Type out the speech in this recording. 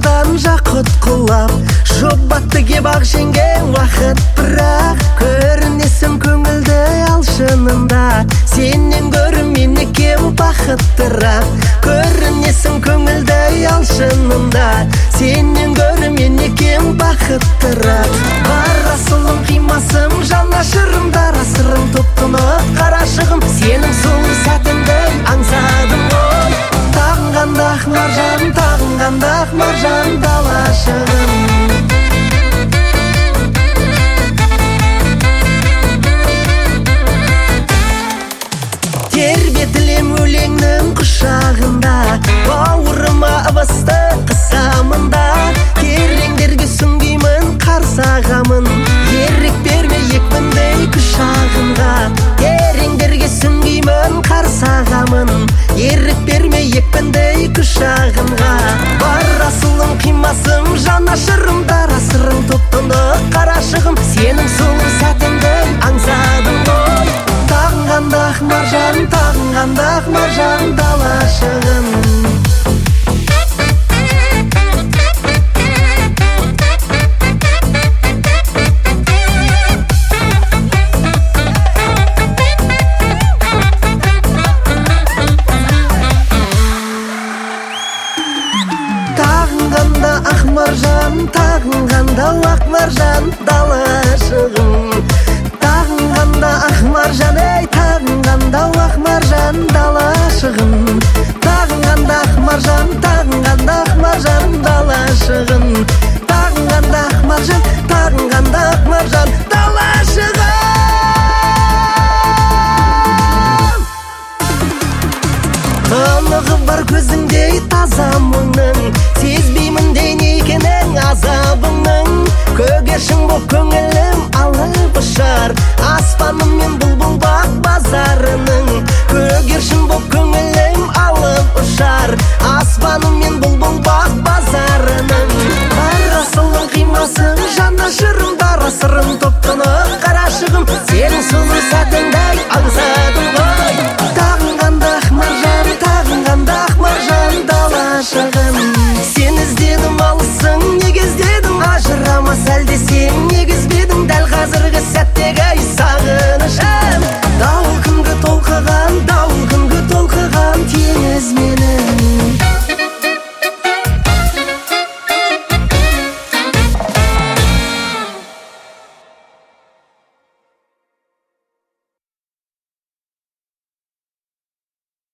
жырдан жақұт құлап, жұбатты кеп ақ жеңген уақыт, бірақ көрінесің көңілді алшынында. Сенен гөрі мен екем бақыттырақ, көрінесің көңілді алшынында. Сенен гөрі мен екем бақыттырақ. Бар асылым қимасым, жанашырымда асырым топтынып қарашығым. Сенің сұлу сәтіңді аңсадым ғой. Тағынғанда ақ маржан, тағынғанда ақ маржан далашығым. Тербетілем өлеңнің құшағында, бауырыма ыбысты қысамында. Тереңдерге сүңгеймін қарсағамын, ерік берме екпіндей күшағынға. Тереңдерге сүңгеймін қарсағамын, ерік берме екпіндей күшағынға. Бар асылым қимасым, жанашырымда асырым топтынып қарашығым. Сенің сұлу сәтіңді аңсадым ғой. Тағынғанда ақ маржан, тағынғанда ақ маржан далашығым. Тағынғанда ақ маржан, тағынғанда ақ маржан далашығым. Тағынғанда ақ маржан, ей, тағынғанда ақ маржан далашығым. Тағынғанда ақ маржан, тағынғанда ақ маржан далашығым. Тағынғанда ақ маржан, тағынғанда ақ маржан далашығым. Анығы бар көзіңдей таза мұңның, сезбеймін дей не екенің азабыңның. Көгершін боп көңілім алып ұшар, аспаным мен бұлбұл бақ базарының. Көгершін боп көңілім алып ұшар, аспаным мен бұлбұл бақ базарының. Бар асылым қимасың, жанашырымдар асырым топтынып қарашығым. Сенің сұлу сәтіңді аңсадым ғой. Тағынғанда ақ маржан, тағынғанда ақ маржан далашығым.